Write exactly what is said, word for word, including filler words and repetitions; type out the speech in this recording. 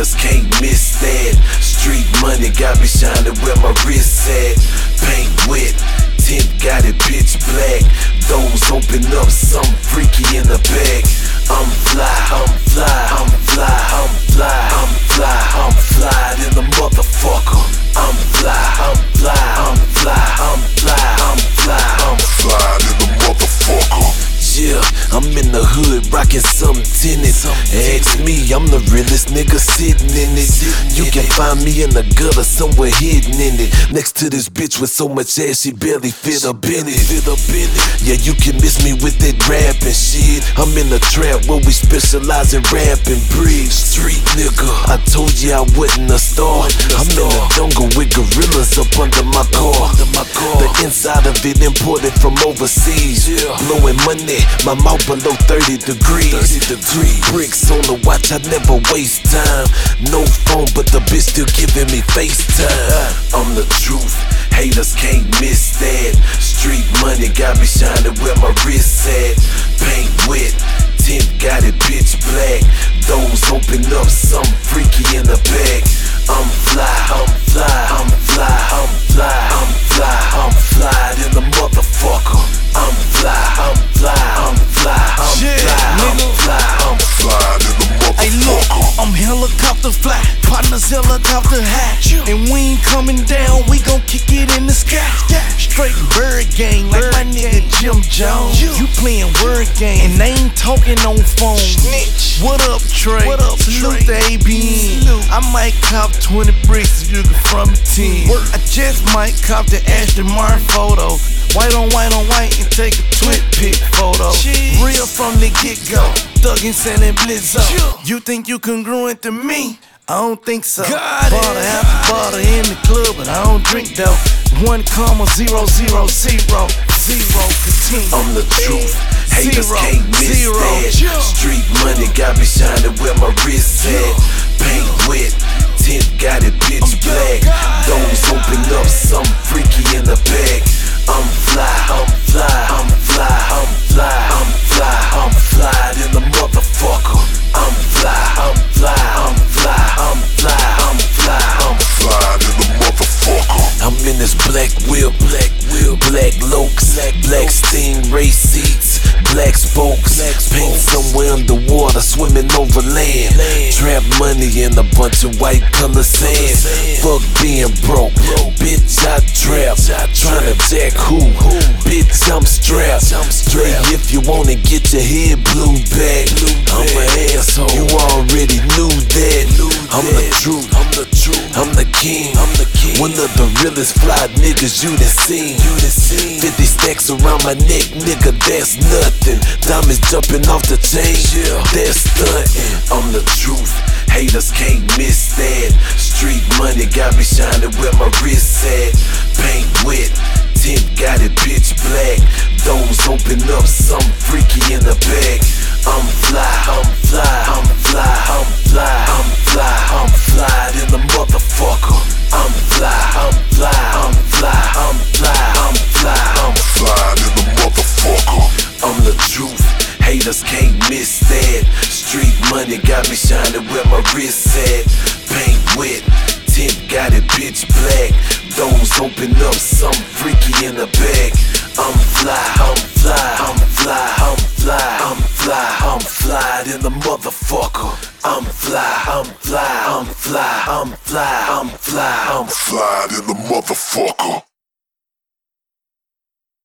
Haters can't miss that. Street money got me shining where my wrist at. Paint wet, tint got it pitch black. Doors open up, something freaky in the back. I'm fly, I'm fly, I'm fly, I'm fly, I'm fly, I'm fly in the motherfucker. I'm fly, I'm fly, I'm fly, I'm fly, I'm fly, I'm fly in the motherfucker. Yeah, I'm in the hood, rockin' something tinted. Ask me, I'm the realest nigga sitting in it. You can find me in the gutter, somewhere hidden in it. Next to this bitch with so much ass, she barely fit up in it. Yeah, you can miss me with that rapping shit. I'm in the trap where we specialize in rap and breed. Street nigga, I told you I wasn't a star. I'm in the jungle with gorillas up under my car. The inside of it imported from overseas. Blowing money, my mouth below thirty degrees. Bricks on the watch, I never waste time. No phone, but the bitch still giving me FaceTime. I'm the truth, haters can't miss that. Street money got me shining where my wrist at. Paint wet, tint got it pitch black. Doors open up, something freaky in the back. I'm fly, I'm fly, I'm fly, I'm fly, I'm fly, I'm fly in the motherfucker. I'm fly, I'm fly, I'm fly, I'm yeah, fly, nigga. I'm fly, I'm fly in the motherfucker. Hey look, I'm helicopter fly, partners helicopter high, and we ain't coming down, we gon' kick it in the sky. Straight bird gang, like my nigga Jim Jones. You playin' word game, and they ain't talking on phone. What up, Trey? What up, Salute the A B N. I might cop twenty bricks if you can from a ten. I just might cop the Aston Martin photo. White on white on white and take a twit pic photo. Real from the get-go, thuggin' selling blizzo. You think you congruent to me? I don't think so. Bought a half a bottle in the club, but I don't drink though. One comma zero zero zero zero continue. I'm the truth, haters Zero, can't miss zero. that. Street money got me shining where my wrist at. Paint wet, tint got it pitch black. Doors open up, something freaky in the back. I'm fly, I'm fly, I'm fly, I'm fly, I'm fly, I'm fly in the motherfucker. I'm fly, I'm fly, I'm fly, I'm fly, I'm fly, I'm fly in the motherfucker. I'm in this black wheel, black wheel, black lokes, black stingray seats, black spokes, paint somewhere underwater, swimming over land. Trap money in a bunch of white color sand. Fuck being broke, bitch I trap, tryna jack who? Bitch I'm strapped. Straight if you wanna get your head blew back. I'm an asshole, you already knew that. I'm the truth, I'm the truth, I'm the king, I'm the king. One of the realest fly niggas you done seen. Fifty stacks around my neck, nigga, that's nothing. Diamonds jumping off the chain, that's stunting. I'm the truth, haters can't miss that. Street money got me shining where my wrist at. Paint wet, tint got it pitch black. Doors open up, something freaky in the back. I'm fly, I'm fly, I'm fly, I'm fly, I'm fly, I'm fly in the motherfucker. I'm fly, I'm fly, I'm fly, I'm fly, I'm fly, I'm fly in the motherfucker. I'm the truth, haters can't miss that. Street money got me shining where my wrist at. Paint wet, tint got it pitch black. Doors open up, something freaky in the back. I'm fly, I'm fly, I'm fly, I'm fly, I'm fly, I'm fly in the motherfucker. I'm fly, I'm fly, I'm fly, I'm fly, I'm fly, I'm fly in the motherfucker.